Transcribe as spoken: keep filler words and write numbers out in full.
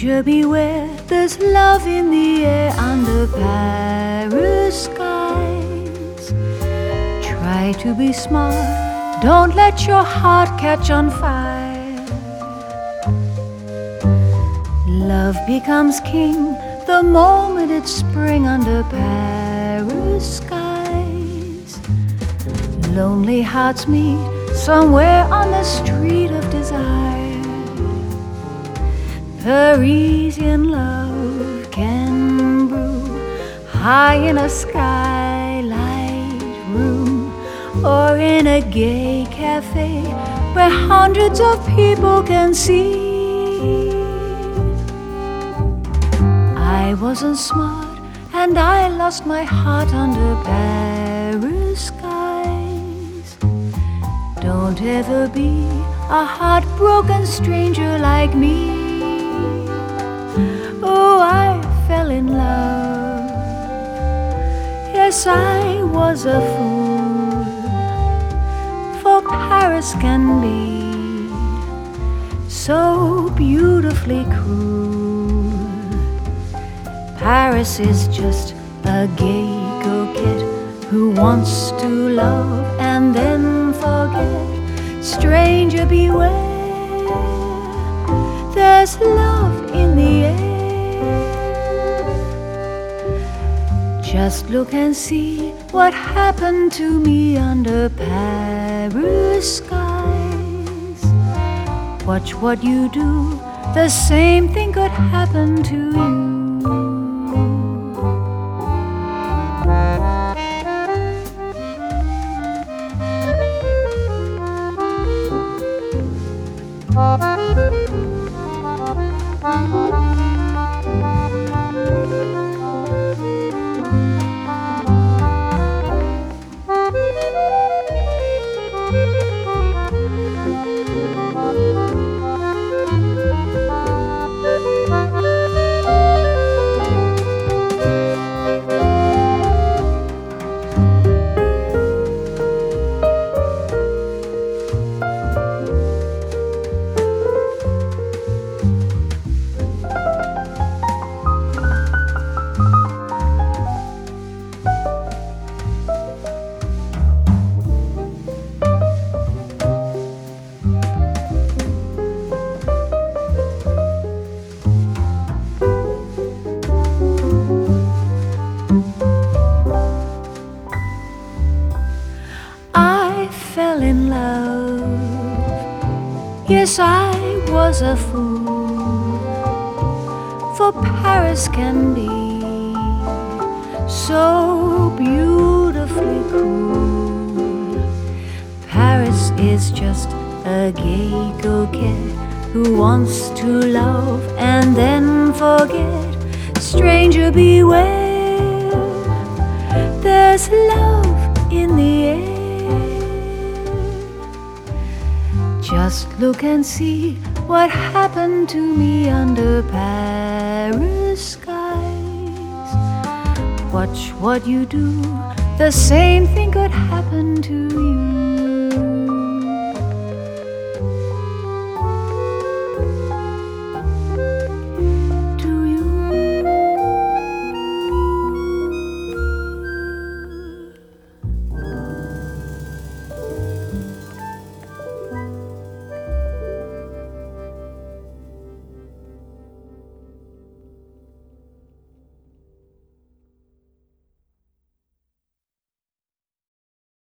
Stranger beware, there's love in the air under Paris skies. Try to be smart, don't let your heart catch on fire. Love becomes king the moment it's spring under Paris skies. Lonely hearts meet somewhere on the street of desire. Parisian love can brew high in a skylight room, or in a gay cafe where hundreds of people can see. I wasn't smart and I lost my heart under Paris skies. Don't ever be a heartbroken stranger like me. Oh, I fell in love. Yes, I was a fool, for Paris can be so beautifully cruel. Paris is just a gay coquette who wants to love and then forget. Stranger beware, there's love in the air. Just look and see what happened to me under Paris skies. Watch what you do, the same thing could happen to you. Fell in love. Yes, I was a fool, for Paris can be so beautifully cruel. Paris is just a gay coquette who wants to love and then forget. Stranger beware, there's love in the air. Just look and see what happened to me under Paris skies. Watch what you do, the same thing could happen to you.